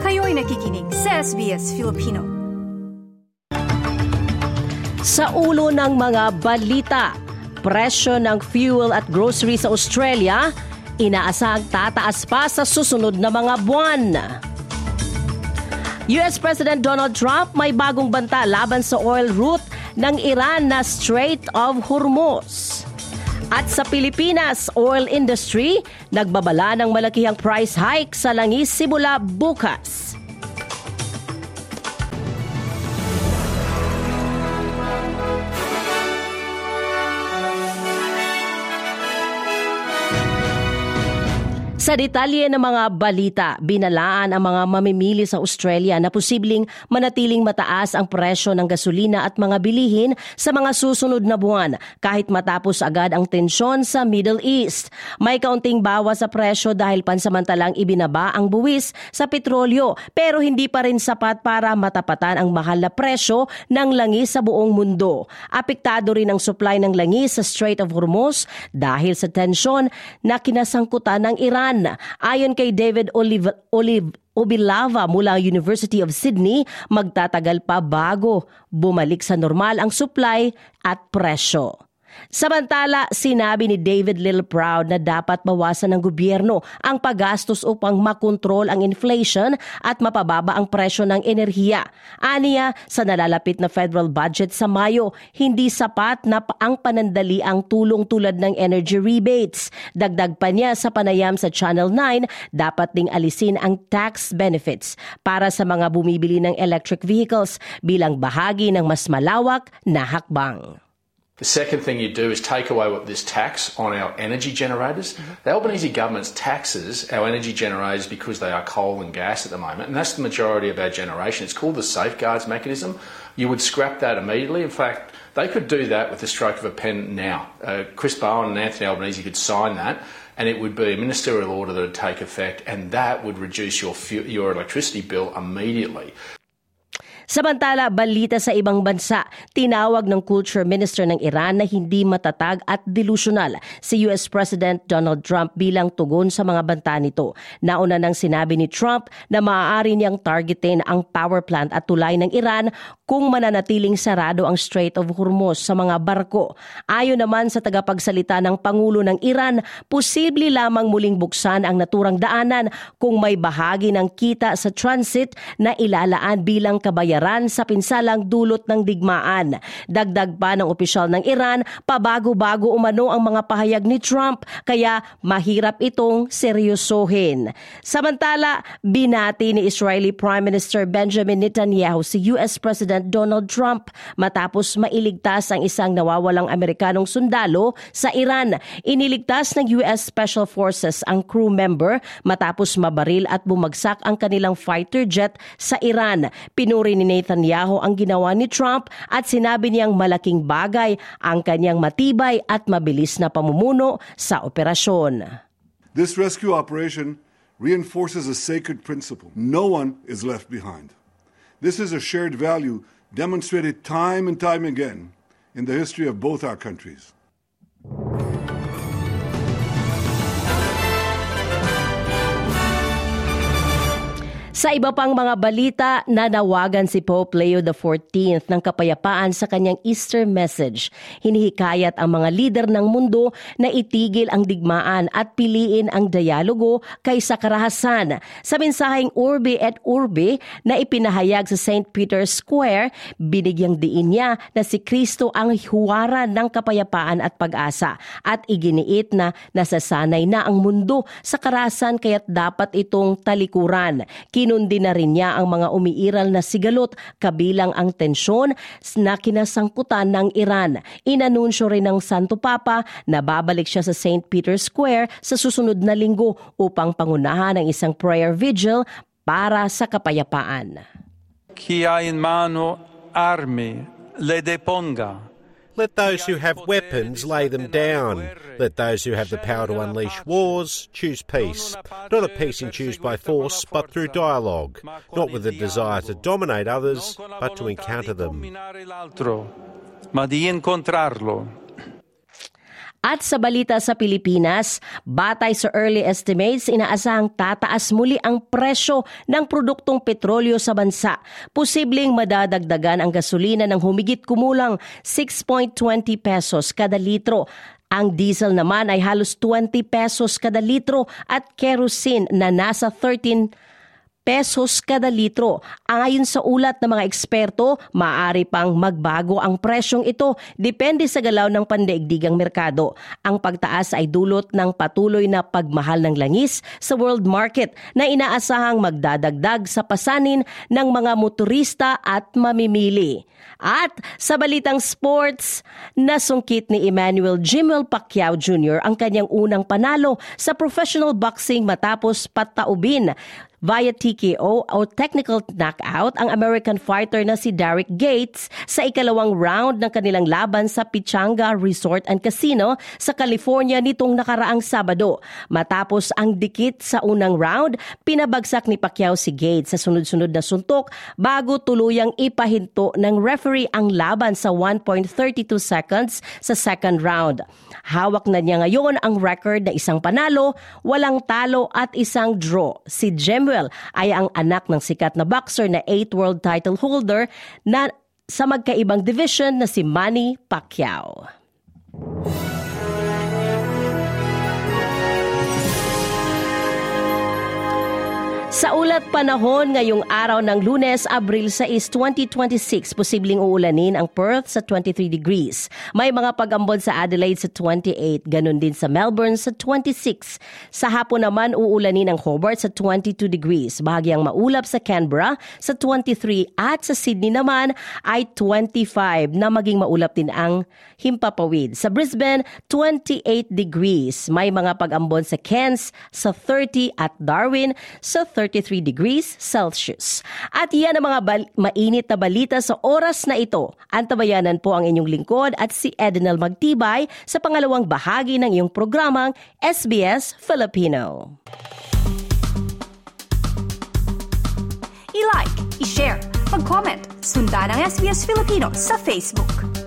Kayo'y nakikinig sa SBS Filipino. Sa ulo ng mga balita, presyo ng fuel at grocery sa Australia, inaasahang tataas pa sa susunod na mga buwan. US President Donald Trump may bagong banta laban sa oil route ng Iran na Strait of Hormuz. At sa Pilipinas, oil industry, nagbabala ng malakihang price hike sa langis simula bukas. Sa detalye ng mga balita, binalaan ang mga mamimili sa Australia na posibleng manatiling mataas ang presyo ng gasolina at mga bilihin sa mga susunod na buwan kahit matapos agad ang tensyon sa Middle East. May kaunting bawas sa presyo dahil pansamantalang ibinaba ang buwis sa petrolyo pero hindi pa rin sapat para matapatan ang mahal na presyo ng langis sa buong mundo. Apektado rin ang supply ng langis sa Strait of Hormuz dahil sa tensyon na kinasangkutan ng Iran. Ayon kay David Obilava mula University of Sydney, magtatagal pa bago bumalik sa normal ang supply at presyo. Samantala, sinabi ni David Littleproud na dapat bawasan ng gobyerno ang paggastos upang makontrol ang inflation at mapababa ang presyo ng enerhiya. Aniya, sa nalalapit na federal budget sa Mayo, hindi sapat na ang panandaliang tulong tulad ng energy rebates. Dagdag pa niya sa panayam sa Channel 9, dapat ding alisin ang tax benefits para sa mga bumibili ng electric vehicles bilang bahagi ng mas malawak na hakbang. The second thing you do is take away this tax on our energy generators. The Albanese government taxes our energy generators because they are coal and gas at the moment, and that's the majority of our generation. It's called the safeguards mechanism. You would scrap that immediately. In fact, they could do that with the stroke of a pen now. Chris Bowen and Anthony Albanese could sign that, and it would be a ministerial order that would take effect, and that would reduce your electricity bill immediately. Samantala, balita sa ibang bansa, tinawag ng Culture Minister ng Iran na hindi matatag at delusional si US President Donald Trump bilang tugon sa mga banta nito. Nauna nang sinabi ni Trump na maaari niyang targetin ang power plant at tulay ng Iran kung mananatiling sarado ang Strait of Hormuz sa mga barko. Ayon naman sa tagapagsalita ng Pangulo ng Iran, posible lamang muling buksan ang naturang daanan kung may bahagi ng kita sa transit na ilalaan bilang kabayaran sa pinsalang dulot ng digmaan. Dagdag pa ng opisyal ng Iran, pabago-bago umano ang mga pahayag ni Trump, kaya mahirap itong seryosohin. Samantala, binati ni Israeli Prime Minister Benjamin Netanyahu si US President Donald Trump matapos mailigtas ang isang nawawalang Amerikanong sundalo sa Iran. Iniligtas ng US Special Forces ang crew member matapos mabaril at bumagsak ang kanilang fighter jet sa Iran. Pinuri ni Netanyahu ang ginawa ni Trump at sinabi niyang malaking bagay ang kanyang matibay at mabilis na pamumuno sa operasyon. This rescue operation reinforces a sacred principle. No one is left behind. This is a shared value demonstrated time and time again in the history of both our countries. Sa iba pang mga balita, nanawagan si Pope Leo XIV ng kapayapaan sa kanyang Easter message. Hinihikayat ang mga lider ng mundo na itigil ang digmaan at piliin ang dialogo kaysa karahasan. Sa mensaheng Urbi et Orbi na ipinahayag sa St. Peter's Square, binigyang diin niya na si Kristo ang huwaran ng kapayapaan at pag-asa at iginiit na nasasanay na ang mundo sa karahasan kaya't dapat itong talikuran. Kinundi na rin niya ang mga umiiral na sigalot kabilang ang tensyon na kinasangkutan ng Iran. Inanunsyo rin ng Santo Papa na babalik siya sa St. Peter's Square sa susunod na linggo upang pangunahan ang isang prayer vigil para sa kapayapaan. Chi ha in mano armi, le deponga. Let those who have weapons lay them down. Let those who have the power to unleash wars choose peace. Not a peace ensued by force, but through dialogue. Not with a desire to dominate others, but to encounter them. Ma di incontrarlo. At sa balita sa Pilipinas, batay sa early estimates, inaasahang tataas muli ang presyo ng produktong petrolyo sa bansa. Posibleng madadagdagan ang gasolina ng humigit kumulang 6.20 pesos kada litro. Ang diesel naman ay halos 20 pesos kada litro at kerosene na nasa 13 pesos kada litro. Ayon sa ulat ng mga eksperto, maaari pang magbago ang presyong ito depende sa galaw ng pandaigdigang merkado. Ang pagtaas ay dulot ng patuloy na pagmahal ng langis sa world market na inaasahang magdadagdag sa pasanin ng mga motorista at mamimili. At sa balitang sports, nasungkit ni Emmanuel Jimwell Pacquiao Jr. ang kanyang unang panalo sa professional boxing matapos pataubin via TKO o technical knockout ang American fighter na si Derek Gates sa ikalawang round ng kanilang laban sa Pichanga Resort and Casino sa California nitong nakaraang Sabado. Matapos ang dikit sa unang round, pinabagsak ni Pacquiao si Gates sa sunod-sunod na suntok bago tuluyang ipahinto ng referee ang laban sa 1.32 seconds sa second round. Hawak na niya ngayon ang record na isang panalo, walang talo at isang draw. Si Jimwell ay ang anak ng sikat na boxer na 8th world title holder na sa magkaibang division na si Manny Pacquiao. Sa ulat panahon ngayong araw ng Lunes, Abril 6, 2026, posibleng uulanin ang Perth sa 23 degrees. May mga pag-ambon sa Adelaide sa 28, ganun din sa Melbourne sa 26. Sa hapon naman, uulanin ang Hobart sa 22 degrees. Bahagyang maulap sa Canberra sa 23 at sa Sydney naman ay 25 na maging maulap din ang Himpapawid. Sa Brisbane, 28 degrees. May mga pag-ambon sa Cairns sa 30 at Darwin sa 33 degrees Celsius. At yan ang mga mainit na balita sa oras na ito. Antabayanan po ang inyong lingkod at si Edenel Magtibay sa pangalawang bahagi ng iyong programang SBS Filipino. I-like, i-share, mag-comment, sundan ang SBS Filipino sa Facebook.